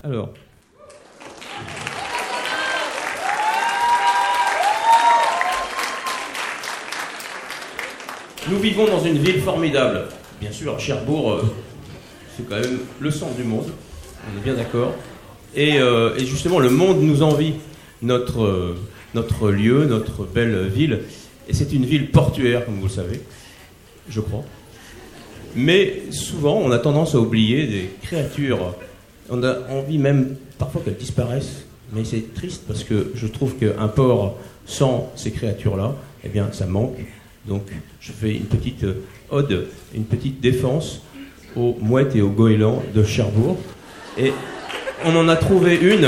Alors. Nous vivons dans une ville formidable. Bien sûr, Cherbourg, c'est quand même le centre du monde. On est bien d'accord. Et justement, le monde nous envie notre lieu, notre belle ville. Et c'est une ville portuaire, comme vous le savez, je crois. Mais souvent, on a tendance à oublier des créatures. On a envie même parfois qu'elles disparaissent. Mais c'est triste parce que je trouve qu'un port sans ces créatures-là, eh bien, ça manque. Donc, je fais une petite ode, une petite défense aux mouettes et aux goélands de Cherbourg. Et on en a trouvé une.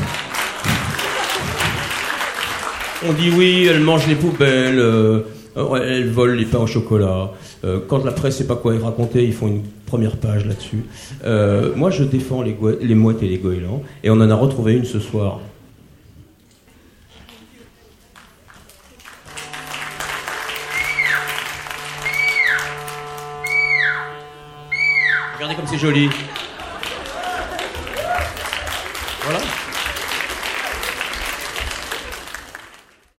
On dit oui, elle mange les poubelles, elle vole les pains au chocolat. Quand la presse ne sait pas quoi y raconter, ils font une première page là-dessus. Moi, je défends les mouettes et les goélands. Et on en a retrouvé une ce soir. Regardez comme c'est joli. Voilà.